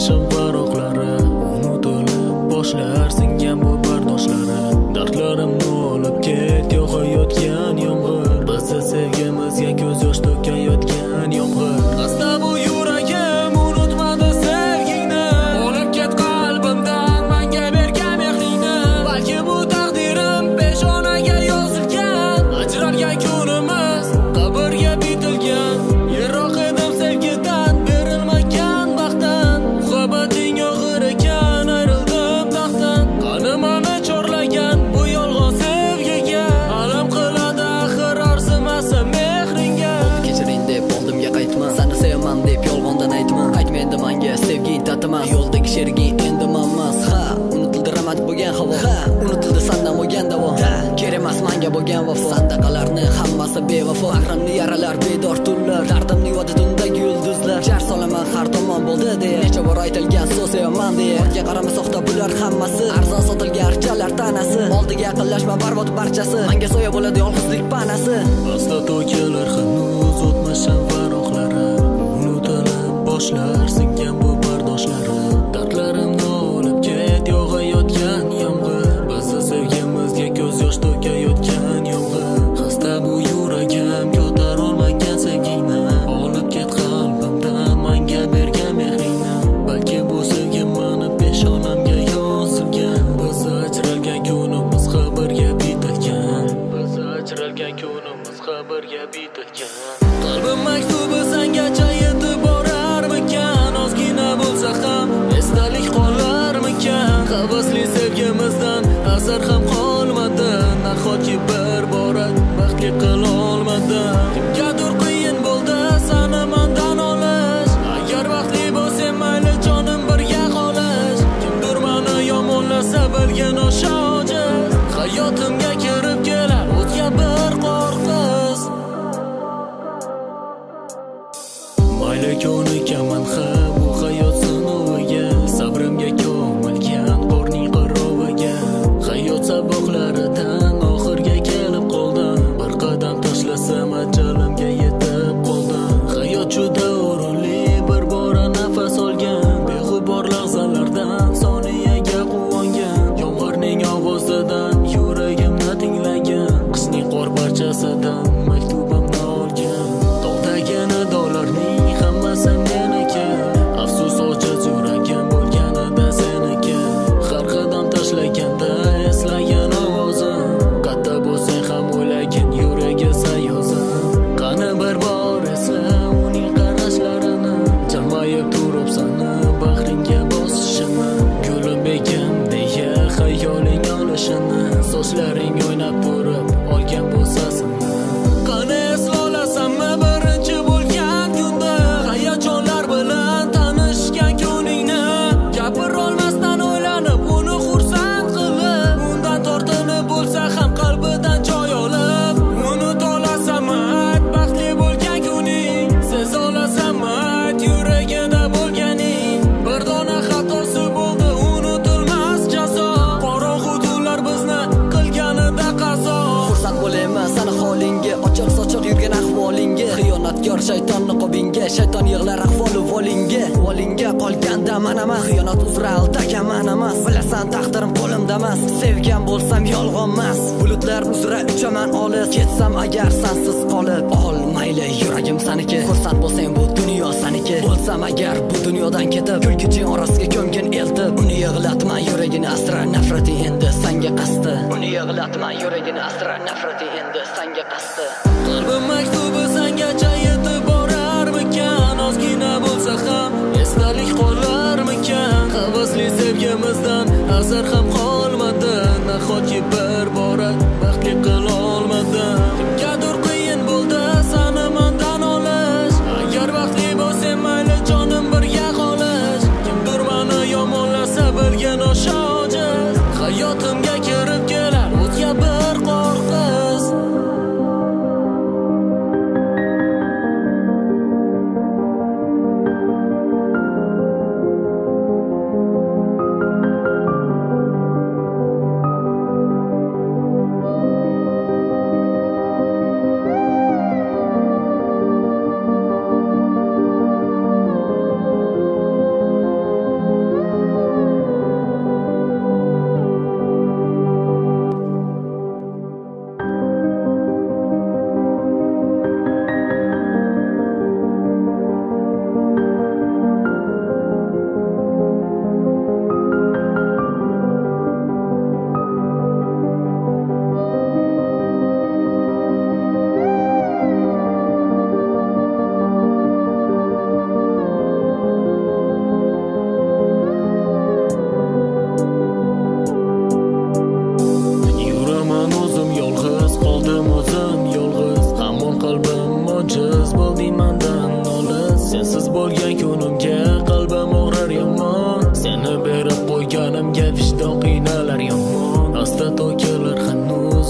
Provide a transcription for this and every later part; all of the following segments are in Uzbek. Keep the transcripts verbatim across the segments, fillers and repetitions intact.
unutmasam faroqlari, unutilib boshlar singan bu bardoshlari. Dardlarimni olib ketdi hayotgan yomg'ir, bizni sevgimizga ko'z yosh to'kayotgan yomg'ir. Asta bu yuragim unutmadi sevgingni, olib ket qalbimdan menga bergan mehringni. Balki bu taqdirim peshonaga yozilgan, ajralgan kunimiz qabrga bitilgan. Yiroq edim sevgidan, berilmagan baxtdan, muhabbating og'ir ekan, ayrildim taxtdan. Qanimani chorlagan bu yolg'on sevgiga, alam qiladi axir arzimasa mehringga. Kechiring deb oldimga qaytma, seni sevaman deb yolg'ondan aytma. Qaytma endi menga sevging tatimas, yo'ldagi sheriging endi manmas. Ha, unutildi romantik bo'lgan havo, ha, unutildi sandan bo'lgan davo. Kerak emas menga bo'lgan vafo, sandaqalarni hammasi bevafo. Bahrimni yaralar bedor tunlar, dardimni yuvadi tundagi yulduzlar. Jar solaman har tomon bo'ldi deya, necha bor aytilgan so'z sevaman deya. Ortga qarama soxta bular hammasi, arzon sotilgan archalar tanasi. Oldiga yaqinlashma barbod barchasi, menga soya bo'ladi yolg'izlik panasi. Asta to'kilar hanuz o'tmasam faroqlari, unutilib boshlar singan bu bardoshlari. Dardlarimni olib ket yog'ayotgan yomg'ir, bizni sevgimizga ko'z yosh to'kayotgan yomg'ir. Xasta bu yuragim ko'tarolmagan sevgingni, olib ket qalbimdan menga bergan mehringni. Balki bu sevgi meni peshonamga yozilgan, bizni ajralgan kunimiz qabrga bitilgan, bizni ajralgan kunimiz qabrga bitilgan. Qalbim maktubi sengacha yetib borarmikan, ozgina bo'lsa ham esdalik qolarmikan. Havasli sevgimizdan asar ham qolmadi, nahotki bir borat baxtli qilolmadim. Kimgadir qiyin bo'ldi seni mendan olish, agar baxtli bo'lsam mayli jonim birga qolish. Kimdir meni yomonlasa bilgin o'sha ojiz, hayotimga kirib kelar o'tga bir qo'rqiz. Mayli ko'nikaman ha bu hayot sinoviga, sabrimga ko'milgan qorning qiroviga. Hayot saboqlaridan oxirga kelib qoldim, bir qadam tashlasam ajalimga yetib qoldim. Hayot juda o'rinli, bir bora nafas olgan, beg'ubor lahzalardan soniyaga quvongan. Yomg'irning ovozidan yuragimni tinglagan, qishning qor parchasidan maktubimni olgan. Tog'dagi nidolarning hammasi meniki, afsus ojiz yuragim bo'lganida seniki. Har qadam tashlaganda eslagan ovozim, katta bo'lsang ham o'ylagin yuragi sayozim. Qani bir bor esla uning qarashlarini, jilmayib turib sani bag'ringga bosishini. Gulim begim deya xayoling olishini, sochlaring o'ynab turib olgan bo'lsa seni. Qani eslolasammi birinchi bo'lgan kunda, hayajonlar bilan tanishgan kuningni. Gapirolmasdan o'ylanib uni xursand qilib, undan tortinib bo'lsa ham qalbidan joy olib. Unut olasanmi ayt baxtli bo'lgan kuning, sez olasanmi ayt yuragida bo'lganing. Bir dona xatosi bo'ldi unutilmas jazo, qorong'u tunlar bizni qilganida qazo. Xursand bo'laman seni holingga, ochiq sochiq yurgan ahvolingga. Xiyonatkor shayton niqobingga, shayton yig'lar ahvolu volingga. Volingga qolganda man emas, xiyonat uzra aldagan man emas. Bilasan taqdirim qo'limda emas, sevgan bo'lsam yolg'on emas. Bulutlar uzra uchaman olis, ketsam agar sensiz qolib. Ol mayli yuragim seniki, xursand bo'lsang bu dunyo seniki. Bo'lsam agar bu dunyodan ketib, kulgichi orasiga ko'mgin eltib. Uni yig'latma yuragini asra, nafrati endi senga qasdi. Uni yig'latma yuragini asra, nafrati endi senga qasdi. Qalbim maktubi sengacha yetib borarmikan, ozgina bo'lsa ham esdalik qolarmikan. Havasli sevgimizdan asar ham qolmadi, nahotki bir borat baxtli qilolmadim. Kimgadir qiyin bo'ldi seni mendan olish, agar baxtli bo'lsam mayli jonim birga qolish. Kimdir meni yomonlasa bilgin o'sha ojiz, hayotimga kirib kelar o'tga bir qo'rqiz.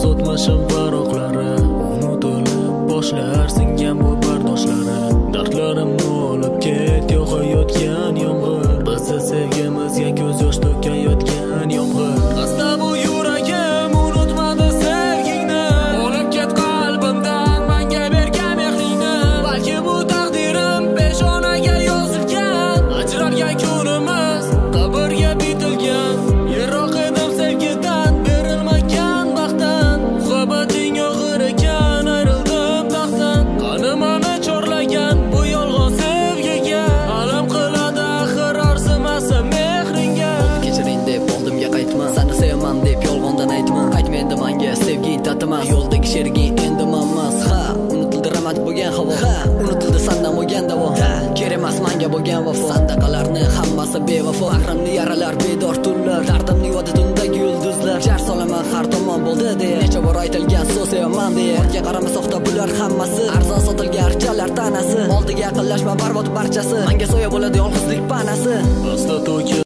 o'tmishim varoqlari unutilib boshlar singan bu bardoshlari dardlarimni olib ketdi yo'qayotgan yomg'ir bizni sevgimizga ko'z yosh to'kayotgan yomg'ir asta bu yuragim unutmadi sevgingni olib ket qalbimdan menga bergan mehringni balki bu taqdirim peshonaga yozilgan ajralgan kunimiz qabrga bitilgan yiroq edim sevgidan berilmagan baxtdan muhabbating og'ir ekan ayrildim taxtdan qanimani chorlagan bu yolg'on sevgiga alam qiladi axir arzimasa mehringga kechiring deb oldimga qaytma seni sevaman deb yolg'ondan aytma qaytma endi menga sevging tatimas yo'ldagi sheriging endi manmas ha unutildi romantik bo'lgan havo ha unutildi sandan bo'lgan davo kerak emas menga bo'lgan vafo sandaqalarni hammasi bevafo bahrimni yaralar bedor tunlar dardimni yuvadi tundagi yulduzlar jar solaman har tomon bo'ldi deya necha bor aytilgan so'z sevaman deya ortga qarama soxta bular hammasi arzon sotilgan archalar tanasi oldiga yaqinlashma barbod barchasi menga soya bo'ladi yolg'izlik panasi asta to'kib